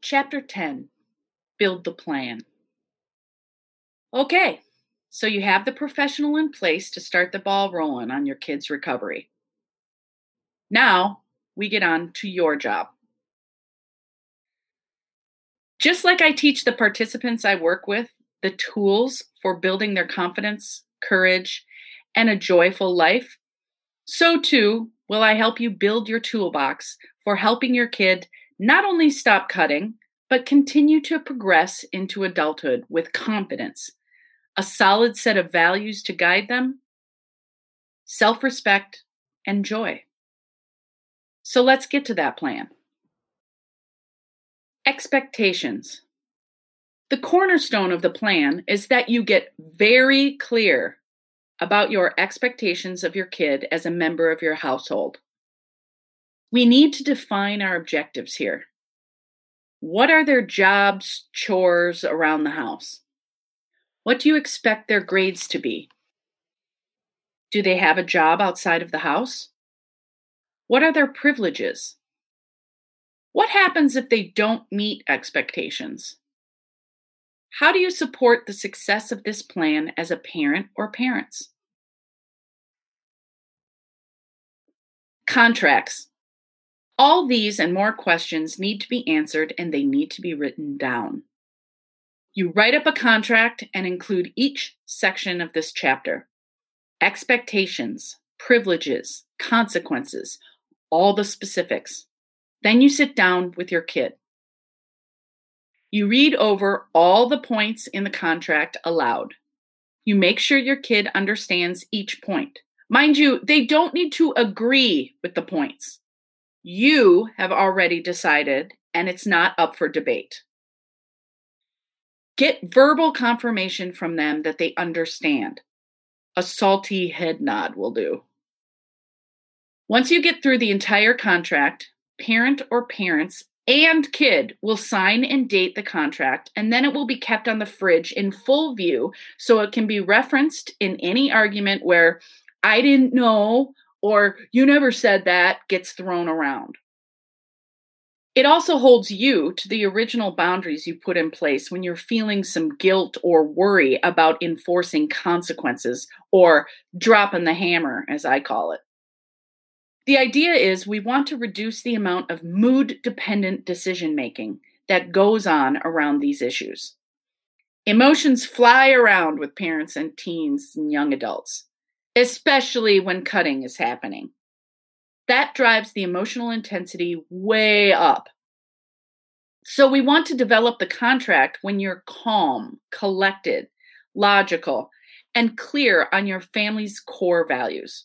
Chapter 10, Build the Plan. Okay, so you have the professional in place to start the ball rolling on your kid's recovery. Now, we get on to your job. Just like I teach the participants I work with the tools for building their confidence, courage, and a joyful life, so too will I help you build your toolbox for helping your kid not only stop cutting, but continue to progress into adulthood with confidence, a solid set of values to guide them, self-respect, and joy. So let's get to that plan. Expectations. The cornerstone of the plan is that you get very clear about your expectations of your kid as a member of your household. We need to define our objectives here. What are their jobs, chores around the house? What do you expect their grades to be? Do they have a job outside of the house? What are their privileges? What happens if they don't meet expectations? How do you support the success of this plan as a parent or parents? Contracts. All these and more questions need to be answered, and they need to be written down. You write up a contract and include each section of this chapter. Expectations, privileges, consequences, all the specifics. Then you sit down with your kid. You read over all the points in the contract aloud. You make sure your kid understands each point. Mind you, they don't need to agree with the points. You have already decided, and it's not up for debate. Get verbal confirmation from them that they understand. A salty head nod will do. Once you get through the entire contract, parent or parents and kid will sign and date the contract, and then it will be kept on the fridge in full view so it can be referenced in any argument where "I didn't know" or "you never said that" gets thrown around. It also holds you to the original boundaries you put in place when you're feeling some guilt or worry about enforcing consequences, or dropping the hammer, as I call it. The idea is we want to reduce the amount of mood-dependent decision-making that goes on around these issues. Emotions fly around with parents and teens and young adults, especially when cutting is happening. That drives the emotional intensity way up. So we want to develop the contract when you're calm, collected, logical, and clear on your family's core values.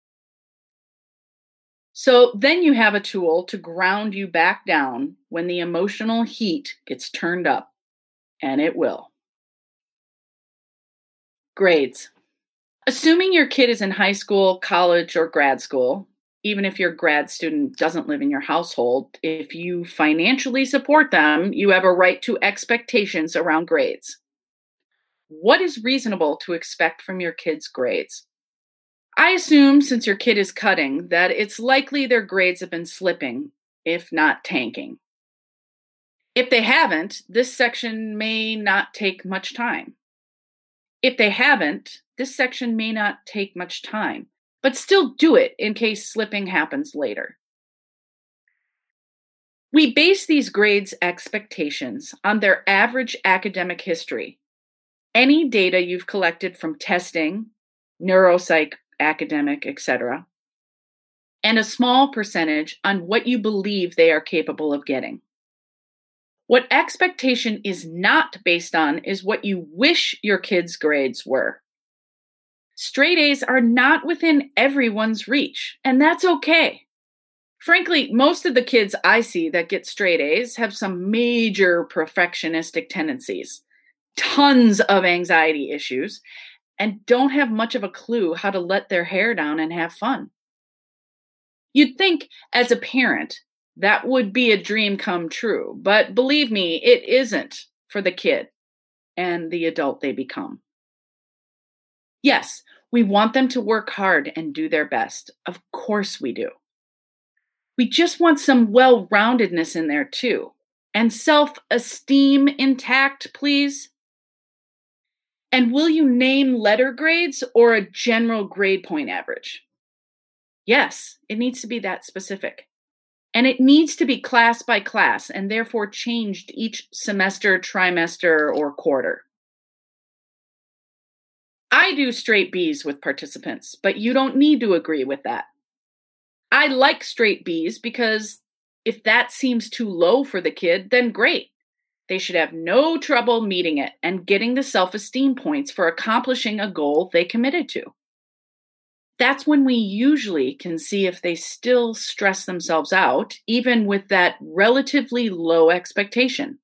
So then you have a tool to ground you back down when the emotional heat gets turned up, and it will. Grades. Assuming your kid is in high school, college, or grad school, even if your grad student doesn't live in your household, if you financially support them, you have a right to expectations around grades. What is reasonable to expect from your kid's grades? I assume, since your kid is cutting, that it's likely their grades have been slipping, if not tanking. If they haven't, this section may not take much time. If they haven't, this section may not take much time, but still do it in case slipping happens later. We base these grades' expectations on their average academic history, any data you've collected from testing, neuropsych, academic, etc., and a small percentage on what you believe they are capable of getting. What expectation is not based on is what you wish your kids' grades were. Straight A's are not within everyone's reach, and that's okay. Frankly, most of the kids I see that get straight A's have some major perfectionistic tendencies, tons of anxiety issues, and don't have much of a clue how to let their hair down and have fun. You'd think, as a parent, that would be a dream come true, but believe me, it isn't for the kid and the adult they become. Yes, we want them to work hard and do their best. Of course we do. We just want some well-roundedness in there too, And self-esteem intact, please? And will you name letter grades or a general grade point average? Yes, it needs to be that specific. And it needs to be class by class and therefore changed each semester, trimester, or quarter. I do straight B's with participants, but you don't need to agree with that. I like straight B's because if that seems too low for the kid, then great. They should have no trouble meeting it and getting the self-esteem points for accomplishing a goal they committed to. That's when we usually can see if they still stress themselves out, even with that relatively low expectation.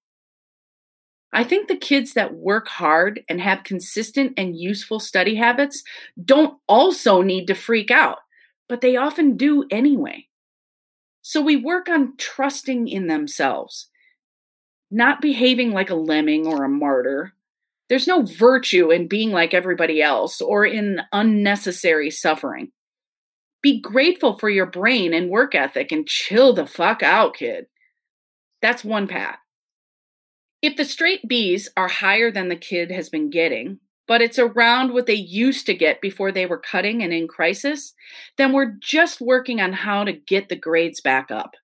I think the kids that work hard and have consistent and useful study habits don't also need to freak out, but they often do anyway. So we work on trusting in themselves, not behaving like a lemming or a martyr. There's no virtue in being like everybody else or in unnecessary suffering. Be grateful for your brain and work ethic and chill the fuck out, kid. That's one path. If the straight B's are higher than the kid has been getting, but it's around what they used to get before they were cutting and in crisis, then we're just working on how to get the grades back up.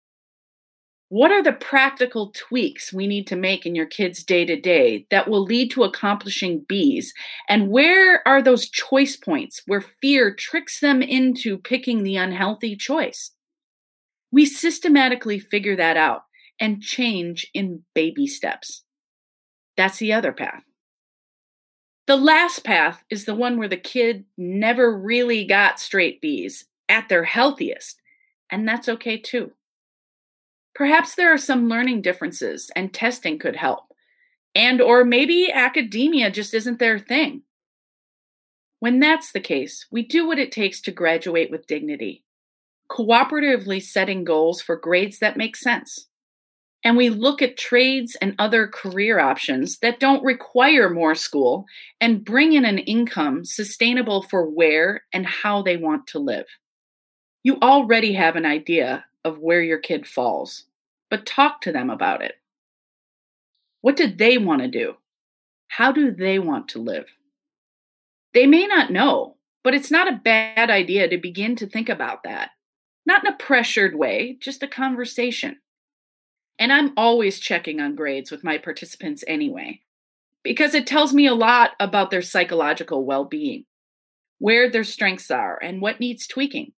What are the practical tweaks we need to make in your kids' day-to-day that will lead to accomplishing B's? And where are those choice points where fear tricks them into picking the unhealthy choice? We systematically figure that out and change in baby steps. That's the other path. The last path is the one where the kid never really got straight B's at their healthiest, and that's okay too. Perhaps there are some learning differences and testing could help, or maybe academia just isn't their thing. When that's the case, we do what it takes to graduate with dignity, cooperatively setting goals for grades that make sense. And we look at trades and other career options that don't require more school and bring in an income sustainable for where and how they want to live. You already have an idea of where your kid falls, but talk to them about it. What do they want to do? How do they want to live? They may not know, but it's not a bad idea to begin to think about that. Not in a pressured way, just a conversation. And I'm always checking on grades with my participants anyway, because it tells me a lot about their psychological well-being, where their strengths are, and what needs tweaking.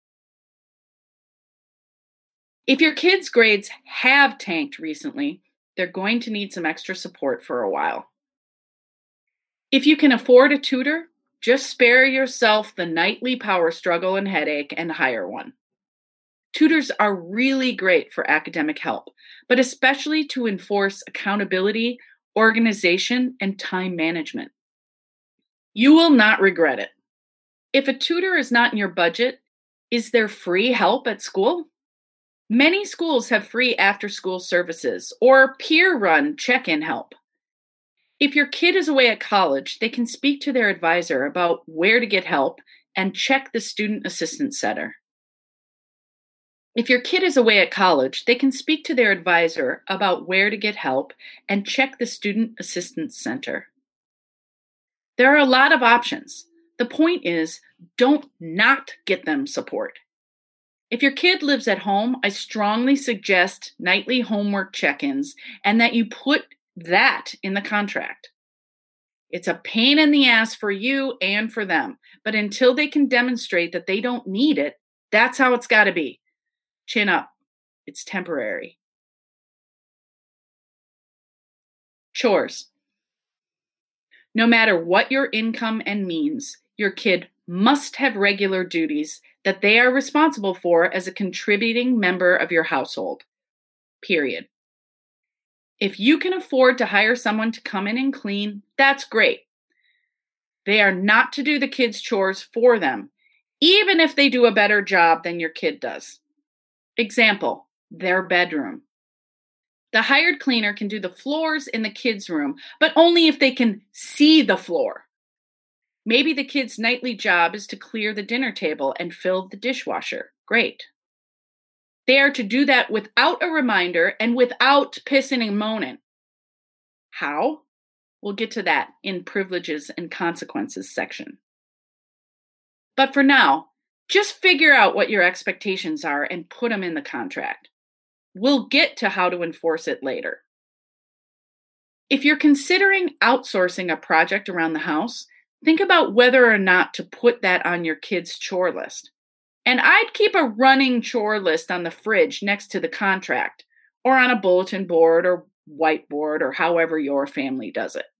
If your kids' grades have tanked recently, they're going to need some extra support for a while. If you can afford a tutor, just spare yourself the nightly power struggle and headache and hire one. Tutors are really great for academic help, but especially to enforce accountability, organization, and time management. You will not regret it. If a tutor is not in your budget, is there free help at school? Many schools have free after-school services or peer-run check-in help. If your kid is away at college, they can speak to their advisor about where to get help and check the Student Assistance Center. If your kid is away at college, they can speak to their advisor about where to get help and check the Student Assistance Center. There are a lot of options. The point is, don't not get them support. If your kid lives at home, I strongly suggest nightly homework check-ins and that you put that in the contract. It's a pain in the ass for you and for them, but until they can demonstrate that they don't need it, that's how it's got to be. Chin up. It's temporary. Chores. No matter what your income and means, your kid must have regular duties that they are responsible for as a contributing member of your household. Period. If you can afford to hire someone to come in and clean, that's great. They are not to do the kids' chores for them, even if they do a better job than your kid does. Example, their bedroom. The hired cleaner can do the floors in the kids' room, but only if they can see the floor. Maybe the kid's nightly job is to clear the dinner table and fill the dishwasher. Great. They are to do that without a reminder and without pissing and moaning. How? We'll get to that in privileges and consequences section. But for now, just figure out what your expectations are and put them in the contract. We'll get to how to enforce it later. If you're considering outsourcing a project around the house, think about whether or not to put that on your kids' chore list. And I'd keep a running chore list on the fridge next to the contract, or on a bulletin board or whiteboard, or however your family does it.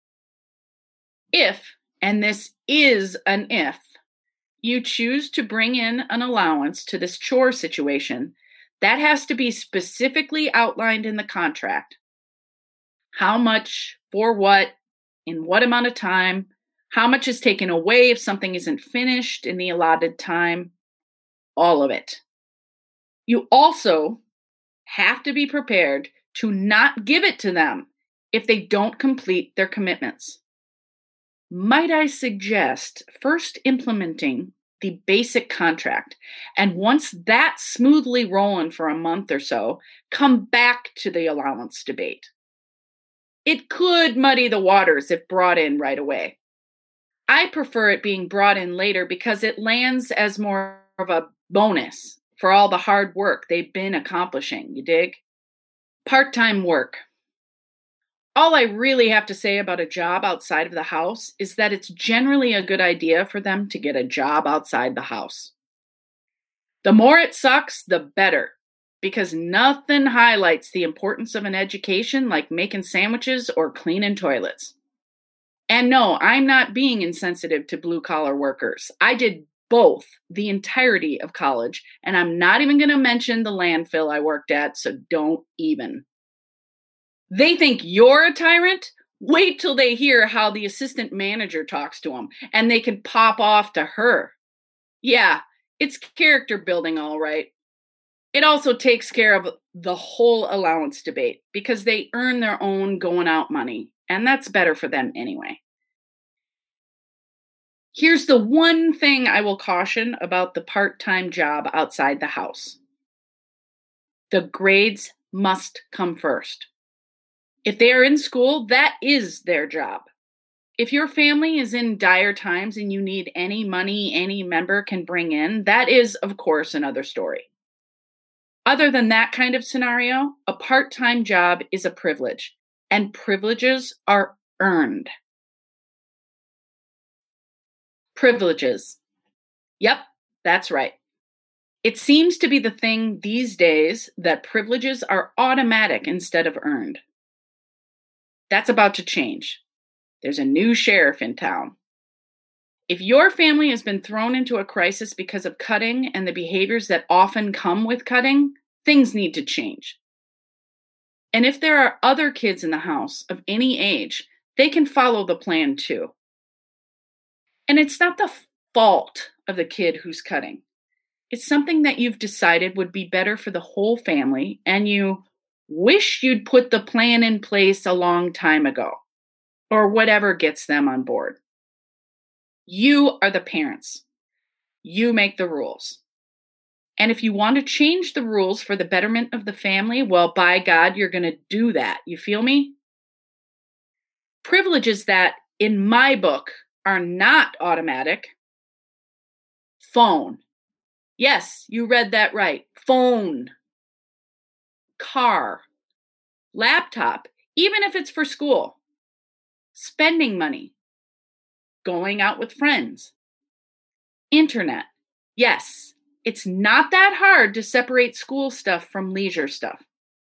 If, and this is an if, you choose to bring in an allowance to this chore situation, that has to be specifically outlined in the contract. How much, for what, in what amount of time, how much is taken away if something isn't finished in the allotted time, all of it. You also have to be prepared to not give it to them if they don't complete their commitments. Might I suggest first implementing the basic contract, and once that's smoothly rolling for a month or so, come back to the allowance debate. It could muddy the waters if brought in right away. I prefer it being brought in later because it lands as more of a bonus for all the hard work they've been accomplishing, you dig? Part-time work. All I really have to say about a job outside of the house is that it's generally a good idea for them to get a job outside the house. The more it sucks, the better, because nothing highlights the importance of an education like making sandwiches or cleaning toilets. And no, I'm not being insensitive to blue-collar workers. I did both the entirety of college, and I'm not even going to mention the landfill I worked at, so don't even. They think you're a tyrant? Wait till they hear how the assistant manager talks to them, and they can pop off to her. Yeah, it's character building, all right. It also takes care of the whole allowance debate because they earn their own going out money, and that's better for them anyway. Here's the one thing I will caution about the part-time job outside the house. The grades must come first. If they are in school, that is their job. If your family is in dire times and you need any money any member can bring in, that is, of course, another story. Other than that kind of scenario, a part-time job is a privilege, and privileges are earned. Privileges. Yep, that's right. It seems to be the thing these days that privileges are automatic instead of earned. That's about to change. There's a new sheriff in town. If your family has been thrown into a crisis because of cutting and the behaviors that often come with cutting, things need to change. And if there are other kids in the house of any age, they can follow the plan too. And it's not the fault of the kid who's cutting. It's something that you've decided would be better for the whole family, and you wish you'd put the plan in place a long time ago, or whatever gets them on board. You are the parents. You make the rules. And if you want to change the rules for the betterment of the family, well, by God, you're going to do that. You feel me? Privileges that, in my book, are not automatic. Phone. Yes, you read that right. Phone. Car. Laptop, even if it's for school. Spending money. Going out with friends. Internet. Yes, it's not that hard to separate school stuff from leisure stuff.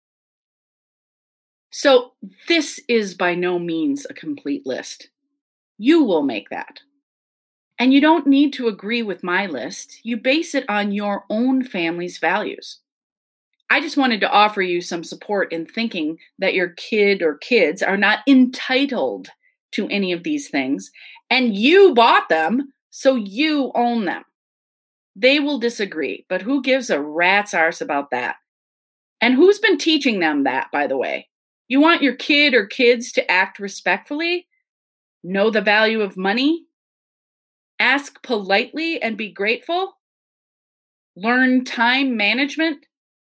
So this is by no means a complete list. You will make that. And you don't need to agree with my list. You base it on your own family's values. I just wanted to offer you some support in thinking that your kid or kids are not entitled to any of these things, and you bought them, so you own them. They will disagree, but who gives a rat's arse about that? And who's been teaching them that, by the way? You want your kid or kids to act respectfully? Know the value of money? Ask politely and be grateful? Learn time management?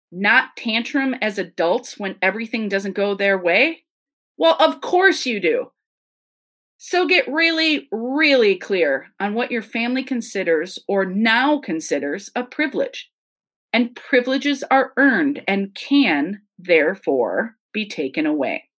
Not tantrum as adults when everything doesn't go their way? Well, of course you do. So get really, really clear on what your family considers or now considers a privilege. And privileges are earned and can, therefore, be taken away.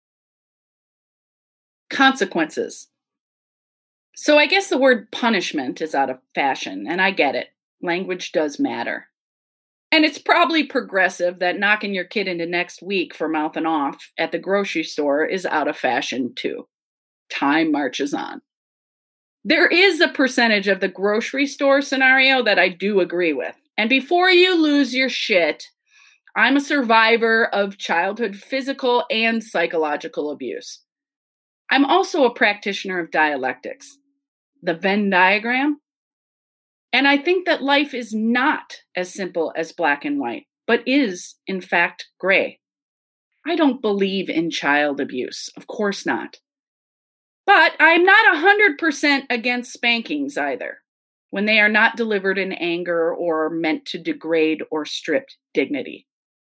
Consequences. So I guess the word punishment is out of fashion, and I get it. Language does matter. And it's probably progressive that knocking your kid into next week for mouthing off at the grocery store is out of fashion too. Time marches on. There is a percentage of the grocery store scenario that I do agree with. And before you lose your shit, I'm a survivor of childhood physical and psychological abuse. I'm also a practitioner of dialectics, the Venn diagram. And I think that life is not as simple as black and white, but is, in fact, gray. I don't believe in child abuse, of course not. But I'm not 100% against spankings either, when they are not delivered in anger or meant to degrade or strip dignity.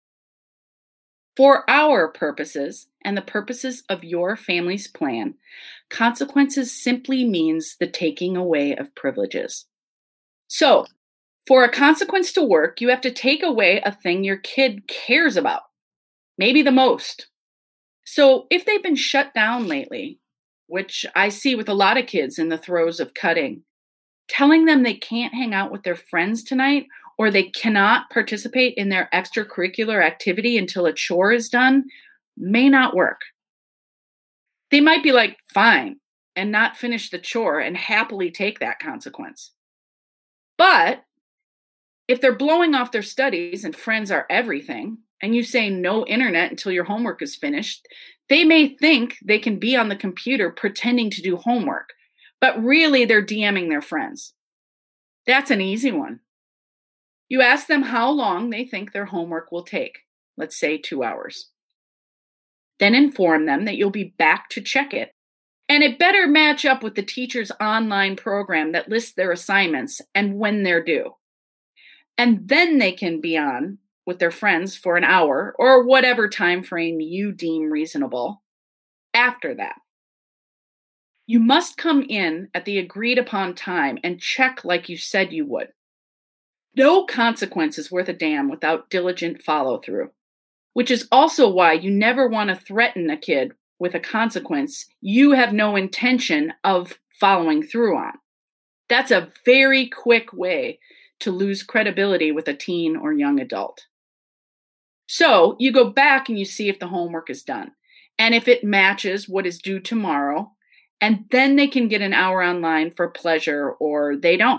For our purposes and the purposes of your family's plan, consequences simply means the taking away of privileges. So, for a consequence to work, you have to take away a thing your kid cares about, maybe the most. So, if they've been shut down lately, which I see with a lot of kids in the throes of cutting, telling them they can't hang out with their friends tonight or they cannot participate in their extracurricular activity until a chore is done may not work. They might be like, fine, and not finish the chore and happily take that consequence. But if they're blowing off their studies and friends are everything, and you say no internet until your homework is finished, they may think they can be on the computer pretending to do homework, but really they're DMing their friends. That's an easy one. You ask them how long they think their homework will take, let's say 2 hours. Then inform them that you'll be back to check it. And it better match up with the teacher's online program that lists their assignments and when they're due. And then they can be on with their friends for an hour or whatever time frame you deem reasonable after that. You must come in at the agreed upon time and check like you said you would. No consequence is worth a damn without diligent follow through, which is also why you never want to threaten a kid with a consequence you have no intention of following through on. That's a very quick way to lose credibility with a teen or young adult. So you go back and you see if the homework is done and if it matches what is due tomorrow, and then they can get an hour online for pleasure or they don't.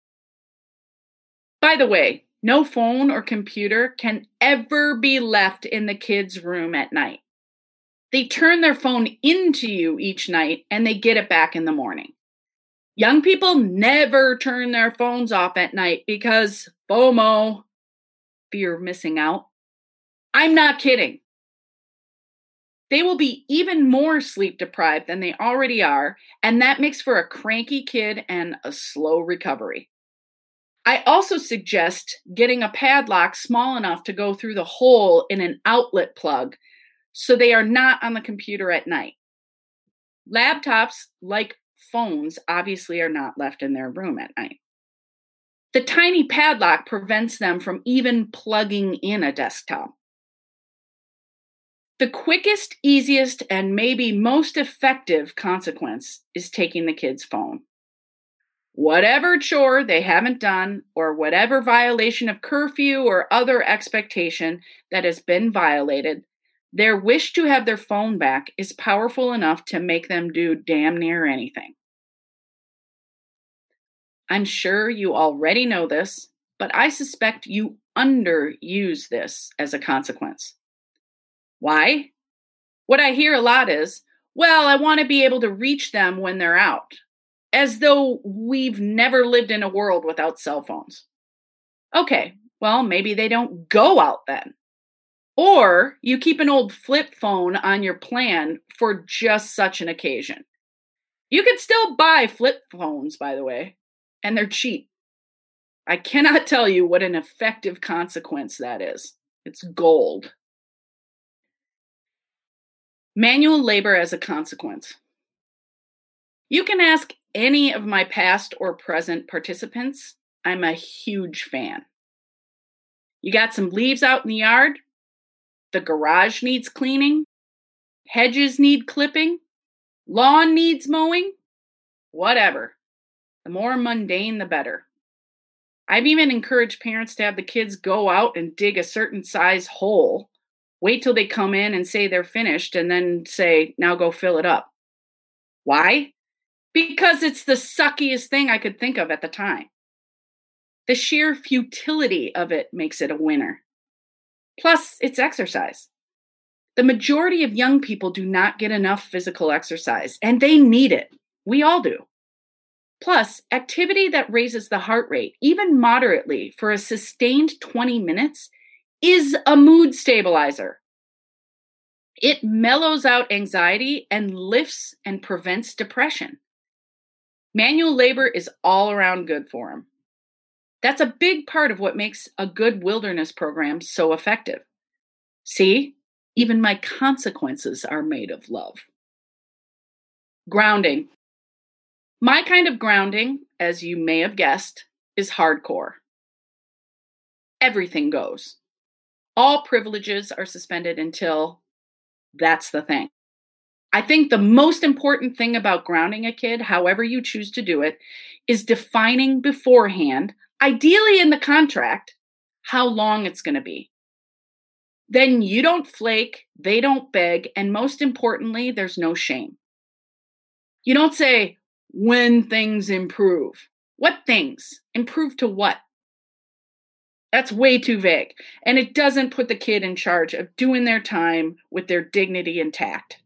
By the way, no phone or computer can ever be left in the kids' room at night. They turn their phone into you each night and they get it back in the morning. Young people never turn their phones off at night because FOMO, fear of missing out. I'm not kidding. They will be even more sleep deprived than they already are, and that makes for a cranky kid and a slow recovery. I also suggest getting a padlock small enough to go through the hole in an outlet plug so they are not on the computer at night. Laptops, like phones, obviously are not left in their room at night. The tiny padlock prevents them from even plugging in a desktop. The quickest, easiest, and maybe most effective consequence is taking the kid's phone. Whatever chore they haven't done, or whatever violation of curfew or other expectation that has been violated, their wish to have their phone back is powerful enough to make them do damn near anything. I'm sure you already know this, but I suspect you underuse this as a consequence. Why? What I hear a lot is, well, I want to be able to reach them when they're out, as though we've never lived in a world without cell phones. Okay, well, maybe they don't go out then. Or you keep an old flip phone on your plan for just such an occasion. You can still buy flip phones, by the way, and they're cheap. I cannot tell you what an effective consequence that is. It's gold. Manual labor as a consequence. You can ask any of my past or present participants. I'm a huge fan. You got some leaves out in the yard? The garage needs cleaning? Hedges need clipping? Lawn needs mowing? Whatever. The more mundane, the better. I've even encouraged parents to have the kids go out and dig a certain size hole, wait till they come in and say they're finished, and then say, now go fill it up. Why? Because it's the suckiest thing I could think of at the time. The sheer futility of it makes it a winner. Plus, it's exercise. The majority of young people do not get enough physical exercise, and they need it. We all do. Plus, activity that raises the heart rate, even moderately, for a sustained 20 minutes is a mood stabilizer. It mellows out anxiety and lifts and prevents depression. Manual labor is all around good for them. That's a big part of what makes a good wilderness program so effective. See, even my consequences are made of love. Grounding. My kind of grounding, as you may have guessed, is hardcore. Everything goes. All privileges are suspended until that's the thing. I think the most important thing about grounding a kid, however you choose to do it, is defining beforehand, ideally in the contract, how long it's going to be. Then you don't flake, they don't beg, and most importantly, there's no shame. You don't say, when things improve. What things? Improve to what? That's way too vague, and it doesn't put the kid in charge of doing their time with their dignity intact.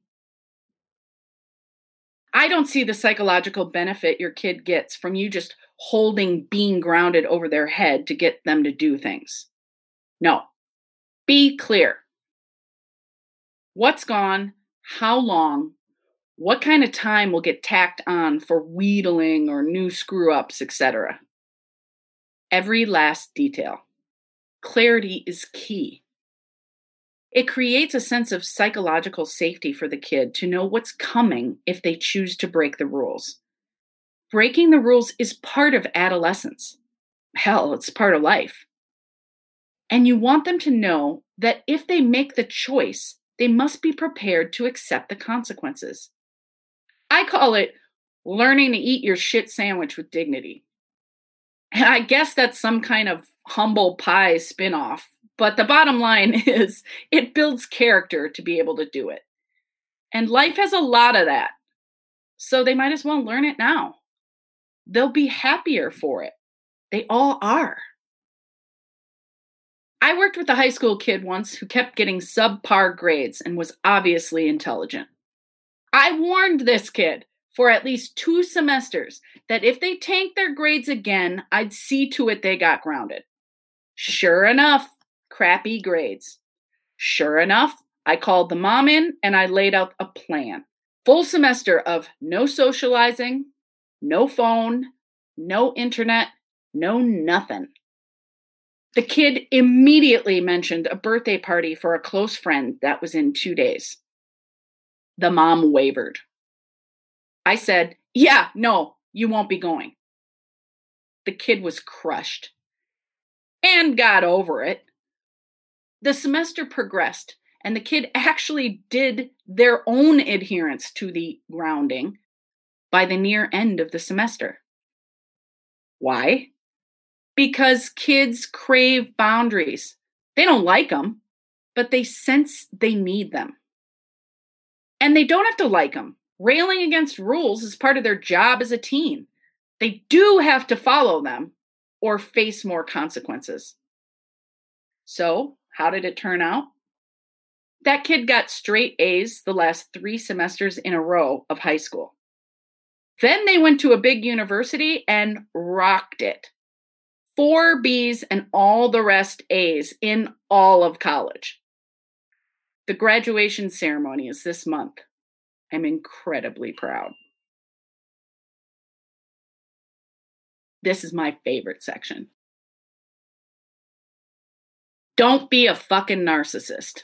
I don't see the psychological benefit your kid gets from you just holding being grounded over their head to get them to do things. No. Be clear. What's gone? How long? What kind of time will get tacked on for wheedling or new screw-ups, etc.? Every last detail. Clarity is key. It creates a sense of psychological safety for the kid to know what's coming if they choose to break the rules. Breaking the rules is part of adolescence. Hell, it's part of life. And you want them to know that if they make the choice, they must be prepared to accept the consequences. I call it learning to eat your shit sandwich with dignity. And I guess that's some kind of humble pie spinoff. But the bottom line is it builds character to be able to do it. And life has a lot of that. So they might as well learn it now. They'll be happier for it. They all are. I worked with a high school kid once who kept getting subpar grades and was obviously intelligent. I warned this kid for at least 2 semesters that if they tanked their grades again, I'd see to it they got grounded. Sure enough, crappy grades. Sure enough, I called the mom in and I laid out a plan. Full semester of no socializing, no phone, no internet, no nothing. The kid immediately mentioned a birthday party for a close friend that was in 2 days. The mom wavered. I said, yeah, no, you won't be going. The kid was crushed and got over it. The semester progressed, and the kid actually did their own adherence to the grounding by the near end of the semester. Why? Because kids crave boundaries. They don't like them, but they sense they need them. And they don't have to like them. Railing against rules is part of their job as a teen. They do have to follow them or face more consequences. So, how did it turn out? That kid got straight A's the last 3 semesters in a row of high school. Then they went to a big university and rocked it. 4 B's and all the rest A's in all of college. The graduation ceremony is this month. I'm incredibly proud. This is my favorite section. Don't be a fucking narcissist.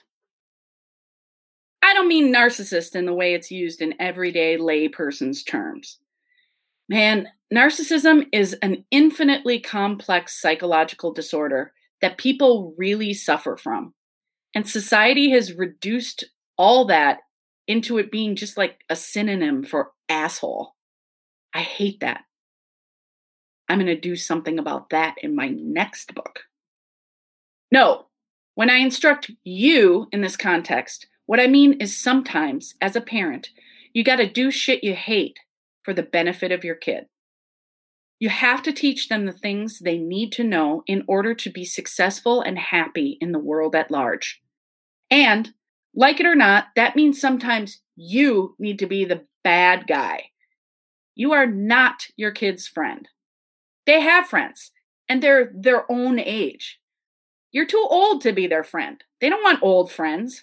I don't mean narcissist in the way it's used in everyday layperson's terms. Man, narcissism is an infinitely complex psychological disorder that people really suffer from. And society has reduced all that into it being just like a synonym for asshole. I hate that. I'm going to do something about that in my next book. No, when I instruct you in this context, what I mean is sometimes, as a parent, you got to do shit you hate for the benefit of your kid. You have to teach them the things they need to know in order to be successful and happy in the world at large. And, like it or not, that means sometimes you need to be the bad guy. You are not your kid's friend. They have friends, and they're their own age. You're too old to be their friend. They don't want old friends.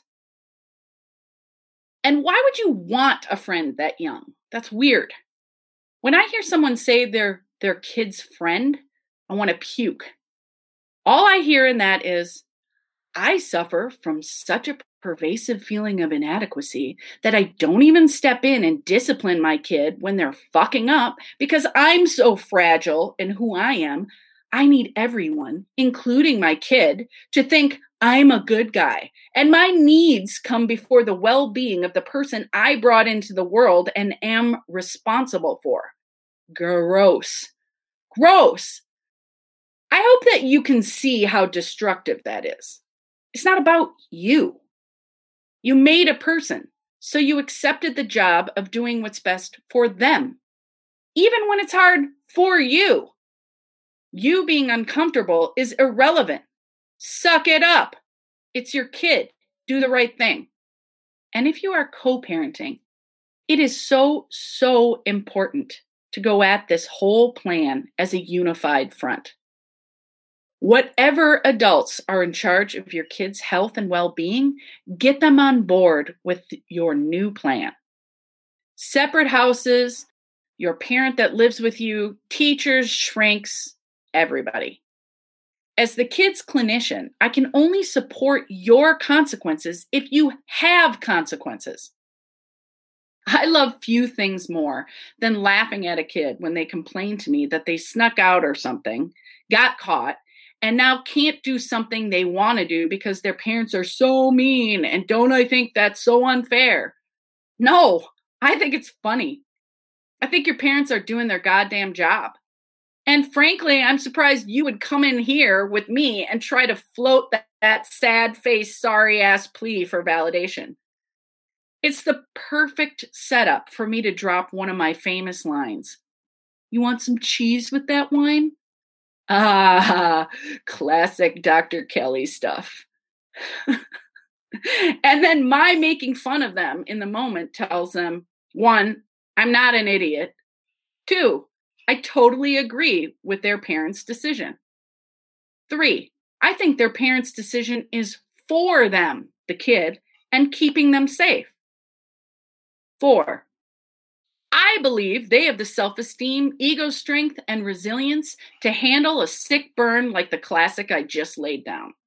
And why would you want a friend that young? That's weird. When I hear someone say they're their kid's friend, I want to puke. All I hear in that is, I suffer from such a pervasive feeling of inadequacy that I don't even step in and discipline my kid when they're fucking up because I'm so fragile in who I am. I need everyone, including my kid, to think I'm a good guy. And my needs come before the well-being of the person I brought into the world and am responsible for. Gross. Gross. I hope that you can see how destructive that is. It's not about you. You made a person, so you accepted the job of doing what's best for them, even when it's hard for you. You being uncomfortable is irrelevant. Suck it up. It's your kid. Do the right thing. And if you are co-parenting, it is so important to go at this whole plan as a unified front. Whatever adults are in charge of your kids' health and well-being, get them on board with your new plan. Separate houses, your parent that lives with you, teachers, shrinks, everybody. As the kid's clinician, I can only support your consequences if you have consequences. I love few things more than laughing at a kid when they complain to me that they snuck out or something, got caught, and now can't do something they want to do because their parents are so mean, and don't I think that's so unfair? No, I think it's funny. I think your parents are doing their goddamn job. And frankly, I'm surprised you would come in here with me and try to float that sad face, sorry ass plea for validation. It's the perfect setup for me to drop one of my famous lines. You want some cheese with that wine? Ah, classic Dr. Kelly stuff. And then my making fun of them in the moment tells them, 1, I'm not an idiot. 2, I totally agree with their parents' decision. 3, I think their parents' decision is for them, the kid, and keeping them safe. 4, I believe they have the self-esteem, ego strength, and resilience to handle a sick burn like the classic I just laid down.